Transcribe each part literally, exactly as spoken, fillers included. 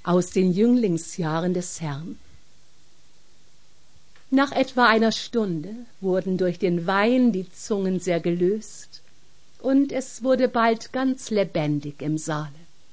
aus den Jünglingsjahren des Herrn. Nach etwa einer Stunde wurden durch den Wein die Zungen sehr gelöst, und es wurde bald ganz lebendig im Saale.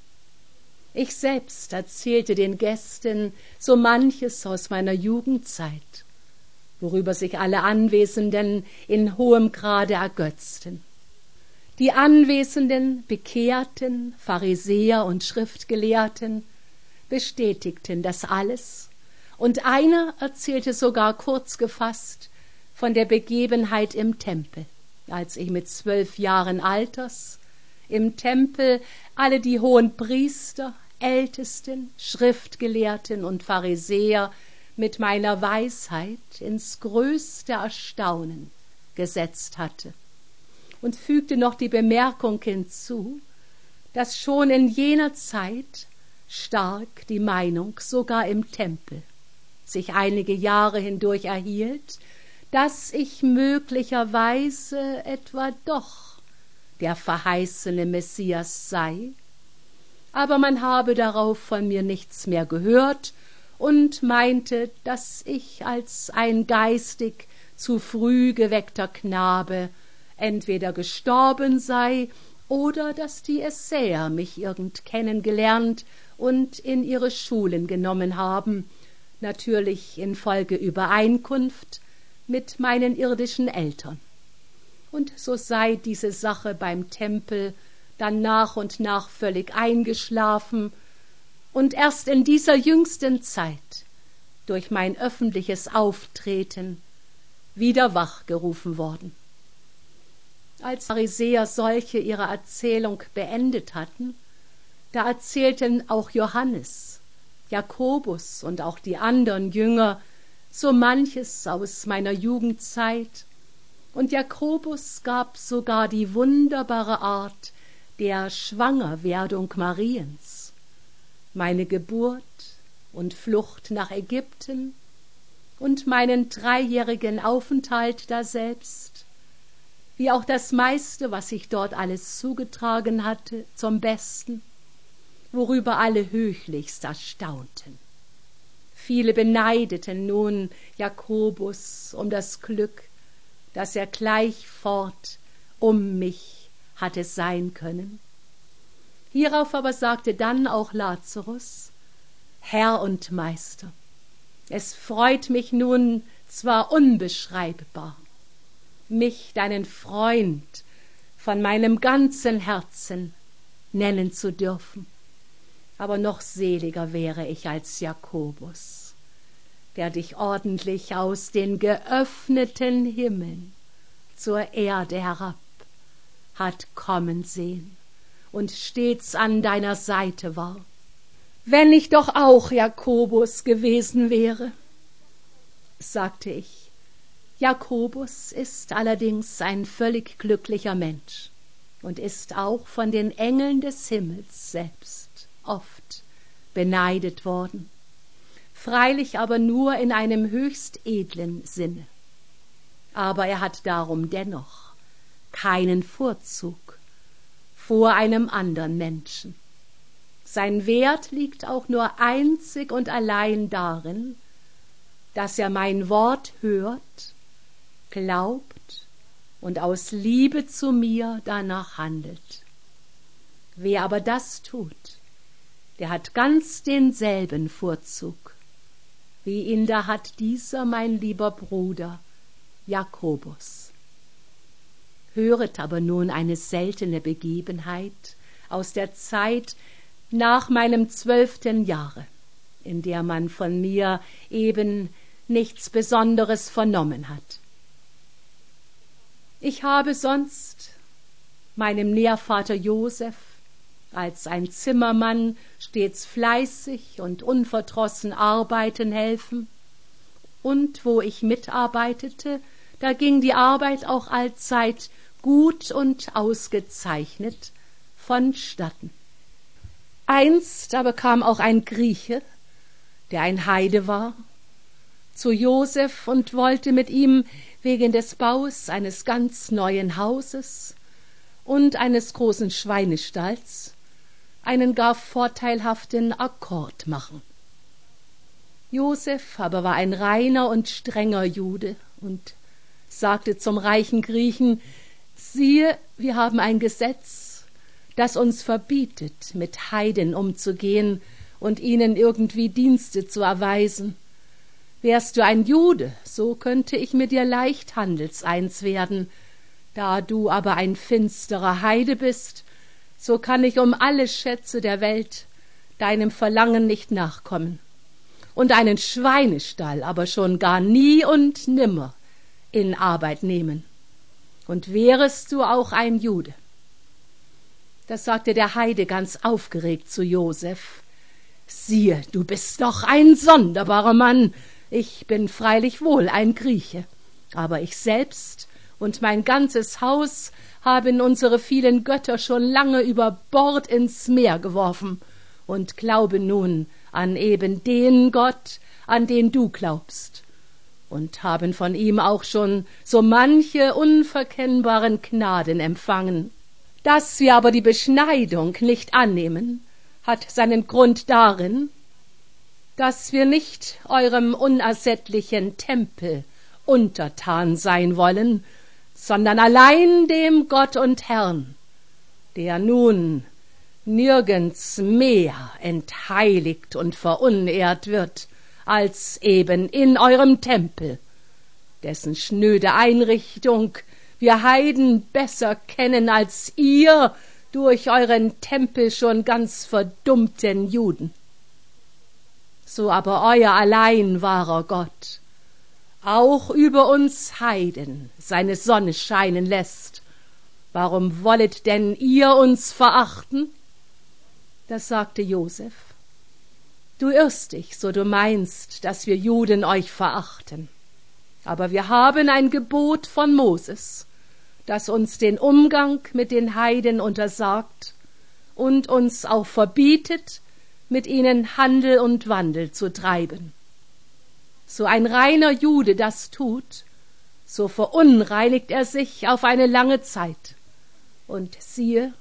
Ich selbst erzählte den Gästen so manches aus meiner Jugendzeit, worüber sich alle Anwesenden in hohem Grade ergötzten. Die anwesenden, bekehrten Pharisäer und Schriftgelehrten bestätigten das alles, und einer erzählte sogar kurz gefasst von der Begebenheit im Tempel, als ich mit zwölf Jahren Alters im Tempel alle die hohen Priester, Ältesten, Schriftgelehrten und Pharisäer mit meiner Weisheit ins größte Erstaunen gesetzt hatte, und fügte noch die Bemerkung hinzu, dass schon in jener Zeit stark die Meinung sogar im Tempel sich einige Jahre hindurch erhielt, dass ich möglicherweise etwa doch der verheißene Messias sei, aber man habe darauf von mir nichts mehr gehört und meinte, dass ich als ein geistig zu früh geweckter Knabe entweder gestorben sei oder dass die Essäer mich irgend kennengelernt und in ihre Schulen genommen haben, natürlich infolge Übereinkunft mit meinen irdischen Eltern. Und so sei diese Sache beim Tempel dann nach und nach völlig eingeschlafen und erst in dieser jüngsten Zeit durch mein öffentliches Auftreten wieder wachgerufen worden. Als Pharisäer solche ihre Erzählung beendet hatten, da erzählten auch Johannes, Jakobus und auch die anderen Jünger so manches aus meiner Jugendzeit, und Jakobus gab sogar die wunderbare Art der Schwangerwerdung Mariens, meine Geburt und Flucht nach Ägypten und meinen dreijährigen Aufenthalt daselbst, wie auch das meiste, was sich dort alles zugetragen hatte, zum Besten, worüber alle höchlichst erstaunten. Viele beneideten nun Jakobus um das Glück, dass er gleich fort um mich hatte sein können. Hierauf aber sagte dann auch Lazarus: Herr und Meister, es freut mich nun zwar unbeschreibbar, mich, deinen Freund, von meinem ganzen Herzen nennen zu dürfen, aber noch seliger wäre ich als Jakobus, der dich ordentlich aus den geöffneten Himmeln zur Erde herab hat kommen sehen und stets an deiner Seite war. Wenn ich doch auch Jakobus gewesen wäre, sagte ich. Jakobus ist allerdings ein völlig glücklicher Mensch und ist auch von den Engeln des Himmels selbst oft beneidet worden, freilich aber nur in einem höchst edlen Sinne. Aber er hat darum dennoch keinen Vorzug vor einem andern Menschen. Sein Wert liegt auch nur einzig und allein darin, dass er mein Wort hört, glaubt und aus Liebe zu mir danach handelt. Wer aber das tut, der hat ganz denselben Vorzug, wie ihn da hat dieser mein lieber Bruder Jakobus. Höret aber nun eine seltene Begebenheit aus der Zeit nach meinem zwölften Jahre, in der man von mir eben nichts Besonderes vernommen hat. Ich habe sonst meinem Nährvater Joseph als ein Zimmermann stets fleißig und unverdrossen arbeiten helfen, und wo ich mitarbeitete, da ging die Arbeit auch allzeit gut und ausgezeichnet vonstatten. Einst aber kam auch ein Grieche, der ein Heide war, zu Joseph und wollte mit ihm wegen des Baus eines ganz neuen Hauses und eines großen Schweinestalls einen gar vorteilhaften Akkord machen. Joseph aber war ein reiner und strenger Jude und sagte zum reichen Griechen: Siehe, wir haben ein Gesetz, das uns verbietet, mit Heiden umzugehen und ihnen irgendwie Dienste zu erweisen. Wärst du ein Jude, so könnte ich mit dir leicht handelseins werden. Da du aber ein finsterer Heide bist, so kann ich um alle Schätze der Welt deinem Verlangen nicht nachkommen und einen Schweinestall aber schon gar nie und nimmer in Arbeit nehmen. Und wärest du auch ein Jude. Das sagte der Heide ganz aufgeregt zu Joseph. Siehe, du bist doch ein sonderbarer Mann. Ich bin freilich wohl ein Grieche, aber ich selbst und mein ganzes Haus haben unsere vielen Götter schon lange über Bord ins Meer geworfen und glaube nun an eben den Gott, an den du glaubst, und haben von ihm auch schon so manche unverkennbaren Gnaden empfangen. Dass wir aber die Beschneidung nicht annehmen, hat seinen Grund darin, dass wir nicht eurem unersättlichen Tempel untertan sein wollen, sondern allein dem Gott und Herrn, der nun nirgends mehr entheiligt und verunehrt wird, als eben in eurem Tempel, dessen schnöde Einrichtung wir Heiden besser kennen als ihr durch euren Tempel schon ganz verdummten Juden. So aber euer allein wahrer Gott auch über uns Heiden seine Sonne scheinen lässt, warum wollet denn ihr uns verachten? Das sagte Joseph. Du irrst dich, so du meinst, dass wir Juden euch verachten. Aber wir haben ein Gebot von Moses, das uns den Umgang mit den Heiden untersagt und uns auch verbietet, mit ihnen Handel und Wandel zu treiben. So ein reiner Jude das tut, so verunreinigt er sich auf eine lange Zeit. Und siehe,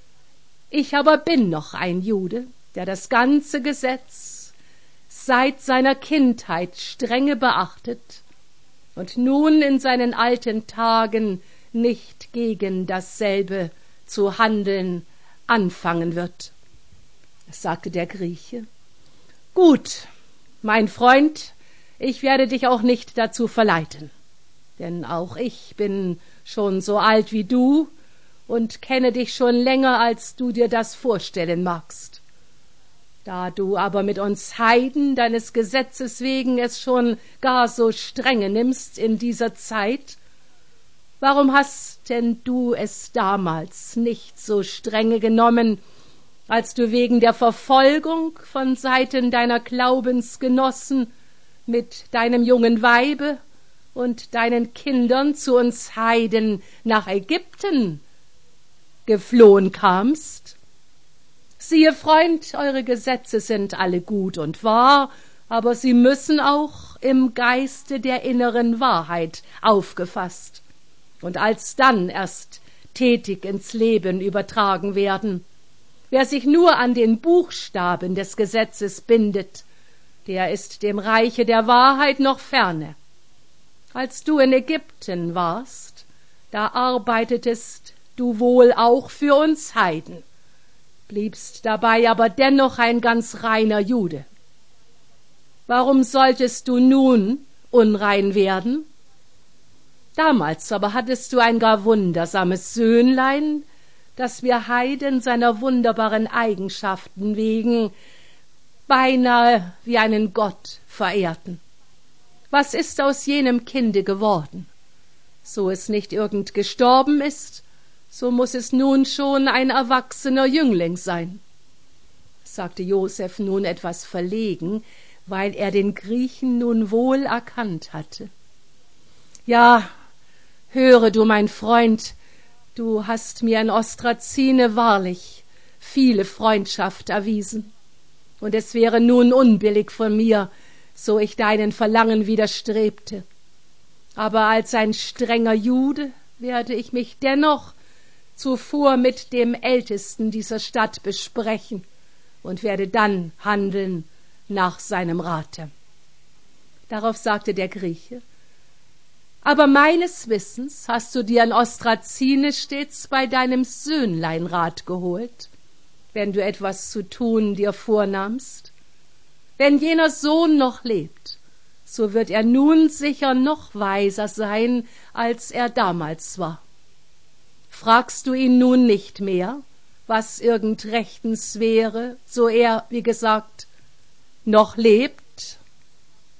ich aber bin noch ein Jude, der das ganze Gesetz seit seiner Kindheit strenge beachtet und nun in seinen alten Tagen nicht gegen dasselbe zu handeln anfangen wird. Das sagte der Grieche. Gut, mein Freund, ich werde dich auch nicht dazu verleiten, denn auch ich bin schon so alt wie du und kenne dich schon länger, als du dir das vorstellen magst. Da du aber mit uns Heiden deines Gesetzes wegen es schon gar so strenge nimmst in dieser Zeit, warum hast denn du es damals nicht so strenge genommen, als du wegen der Verfolgung von Seiten deiner Glaubensgenossen mit deinem jungen Weibe und deinen Kindern zu uns Heiden nach Ägypten geflohen kamst? Siehe, Freund, eure Gesetze sind alle gut und wahr, aber sie müssen auch im Geiste der inneren Wahrheit aufgefasst und alsdann erst tätig ins Leben übertragen werden. Wer sich nur an den Buchstaben des Gesetzes bindet, der ist dem Reiche der Wahrheit noch ferne. Als du in Ägypten warst, da arbeitetest du wohl auch für uns Heiden, bliebst dabei aber dennoch ein ganz reiner Jude. Warum solltest du nun unrein werden? Damals aber hattest du ein gar wundersames Söhnlein, das wir Heiden seiner wunderbaren Eigenschaften wegen beinahe wie einen Gott verehrten. Was ist aus jenem Kinde geworden? So es nicht irgend gestorben ist, so muß es nun schon ein erwachsener Jüngling sein, sagte Joseph nun etwas verlegen, weil er den Griechen nun wohl erkannt hatte. Ja, höre du, mein Freund, du hast mir in Ostrazine wahrlich viele Freundschaft erwiesen, und es wäre nun unbillig von mir, so ich deinen Verlangen widerstrebte. Aber als ein strenger Jude werde ich mich dennoch zuvor mit dem Ältesten dieser Stadt besprechen und werde dann handeln nach seinem Rate. Darauf sagte der Grieche: Aber meines Wissens hast du dir an Ostrazine stets bei deinem Söhnlein Rat geholt, wenn du etwas zu tun dir vornahmst. Wenn jener Sohn noch lebt, so wird er nun sicher noch weiser sein, als er damals war. Fragst du ihn nun nicht mehr, was irgend rechtens wäre, so er, wie gesagt, noch lebt?